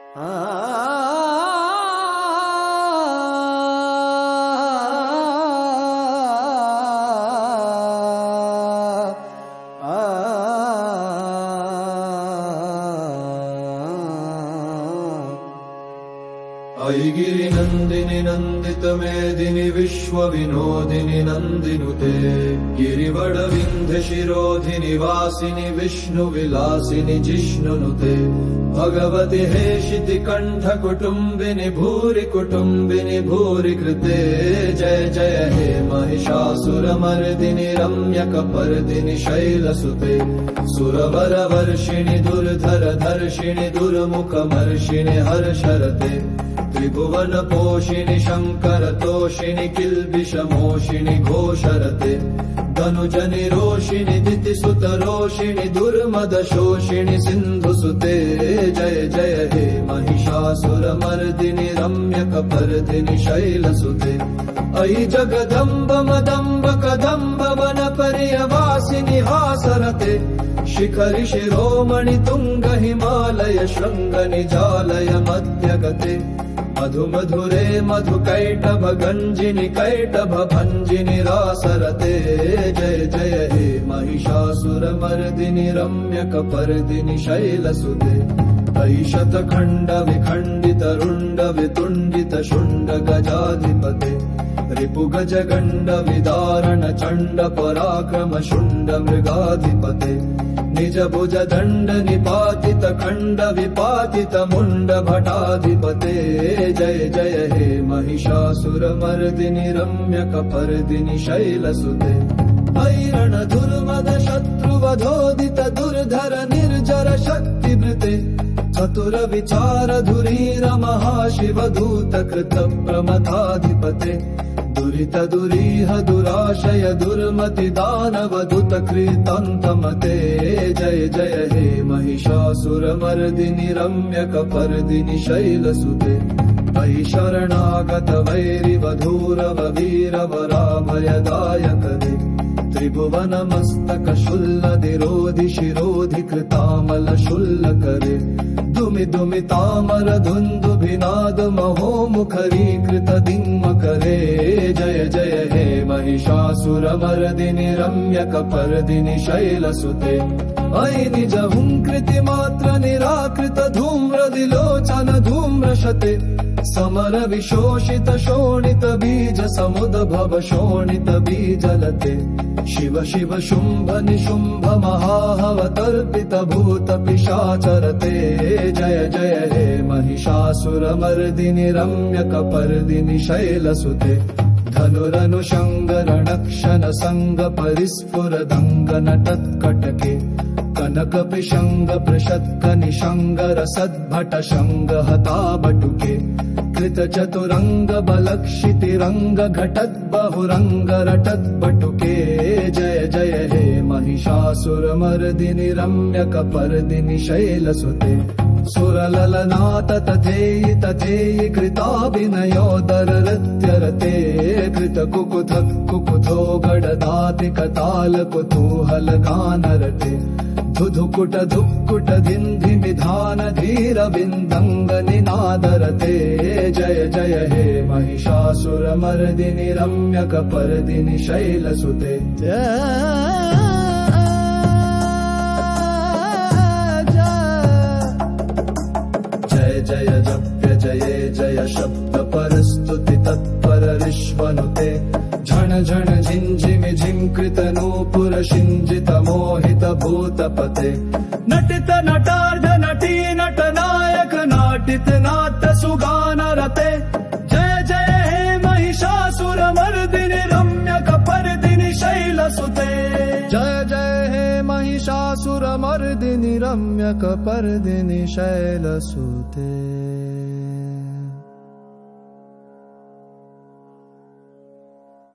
ऐगिरि नन्दिनि नन्दित मेदिनि विश्वविनोदिनि नन्दिनुते गिरिवड विन्ध्य शिरोधिनि वासिनि विष्णु विलासिनि जिष्णुनुते भगवति हेशिति कण्ठ कुटुम्बिनि भूरि कुटुम्बिनि भूरि कृते जय जय हे महिषासुरमर्दिनि रम्यकपर्दिनि शैलसुते सुरवर वर्षिणि दुर्धर धर्षिणि दुर्मुखमर्षिणि हर्षरते त्रिभुवन पोषिणि शंकर तोषिणि किल्बिषमोषिणि घोषरते धनुजनि रोषिणि दितिसुत रोषिणि दुर्मद शोषिणि सिन्धुसुते जय जय हे महिषासुरमर्दिनि रम्यकपर्दिनि शैलसुते अयि जगदम्ब मदम्ब कदम्ब वन पर्यवासिनि हासरते शिखरि शिरोमणि तुंग हिमालय शृंग निजालय मध्यगते मधु मधुरे मधु कैटभ गंजिनि कैटभ भंजिनि रासरते जय जय हे महिषासुरमर्दिनि रम्यकपर्दिनि शैलसुते अयि शतखण्ड विखण्डित रुण्ड वितुण्डित शुण्ड गजाधिपते रिपु गज गण्ड विदारण चण्ड पराक्रम शुण्ड मृगाधिपते निज भुज दण्ड निपातित खण्ड विपातित मुण्ड भटाधिपते जय जय हे महिषासुरमर्दिनि रम्यकपर्दिनि शैलसुते ऐरण दुर्मद शत्रुवधोदित दुर्धर निर्जर शक्तिभृते चतुर विचार धुरीर महाशिव दूत कृत प्रमथाधिपते दुरित दुरीह दुराशय दुर्मति दानव दुत कृतान्तमते जय जय हे महिषासुरमर्दिनि रम्यकपर्दिनि शैलसुते अयि शरणागत वैरिवधूरव वीरवराभयदायकदे त्रिभुवन मस्तक शूल्लदिरोधि शिरोधि कृतामल शूल्लकरे दुमि दुमि तामर धुन्दुभिनाद महो मुखरीकृत दिङ्मकरे जय जय हे महिषासुरमर्दिनि रम्यकपर्दिनि शैलसुते अयि निज हुङ्कृति मात्र निराकृत धूम्रदिलोचन धूम्रशते समर विशोषित शोणित बीज समुद्भव शोणित बीजलते शिव शिव शुम्भ निशुम्भ महाहवतर्पित भूत पिशाचरते जय जय हे महिषासुरमर्दिनि रम्यकपर्दिनि शैलसुते धनुरनु शङ्गरणक्षन संग परिस्फुर दङ्गन तत्कटके कनक पिशंग पृषत्क निशंगर सद्भट शंग हता बटुके कृत चतुरंग बलक्षिति रंग घटत बहुरंग रटत बटुके जय जय हे महिषासुरमर्दिनि रम्यकपर्दिनि शैलसुते सुरललनाथ तथेयि तथेयि कृताभिनयोदर नृत्यरते कृत कुकुथ कुकुथो गडदाति कताल कुतूहल गानरते धुधुकुट धुक्कुट धिन्धि विधान धीर बिन्दंग निनादरते जय जय हे महिषासुरमर्दिनि रम्यकपर्दिनि शैलसुते जय जय जप्य जय जय शब्द परस्तुति तत्पर ऋष्वनुते झण झण झिंझिमि झिंकृत नूपुर शिंजित मोहित भूतपते नटित नटार्ध नटी नट नायक नाटित नाट सुगान रते जय जय हे महिषासुरमर्दिनि रम्यकपर्दिनि शैलसुते जय जय हे महिषासुरमर्दिनि रम्यकपर्दिनि शैलसुते।